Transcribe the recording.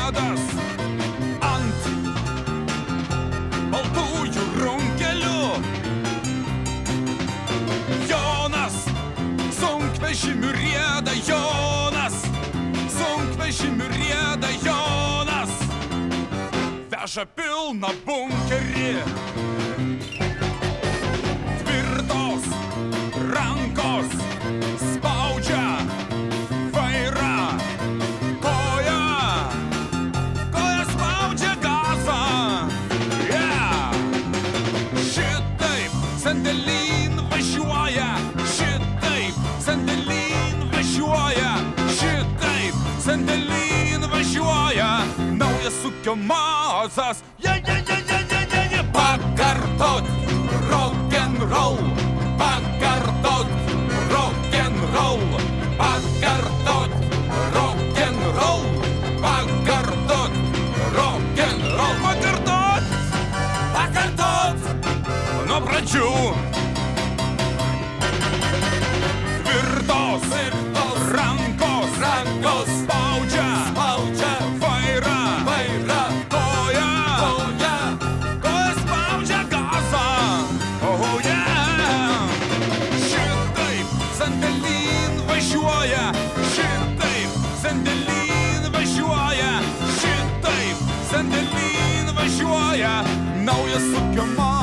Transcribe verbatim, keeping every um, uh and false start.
žiedas ant baltųjų runkelių. Jonas sunkvežimių rieda, Jonas sunkvežimių rieda, Jonas veža pilną bunkerį. Tvirtos rankos spaudžia vairą, koja, koja spaudžia gazą. Yeah. Šitaip sandėlyn važiuoja, šitaip sandėlyn važiuoja, šitaip sandėlyn važiuoja naujas ūkio mazas. Ja, ja, ja, ja, ja, ja, ja. Pakartot rock'n'roll, pakartot rock'n'roll, pakartot rock'n'roll, pakartot rock'n'roll, pakartot, pakartot nuo pradžių. Tvirtos, tvirtos rankos, rankos spaudžia, spaudžia vairą, vairą, koja, koja, koja spaudžia gazą. Oh yeah! Šitaip sandėlyn važiuoja, šitaip sandėlyn važiuoja, šitaip sandėlyn važiuoja naujas ūkio mazas.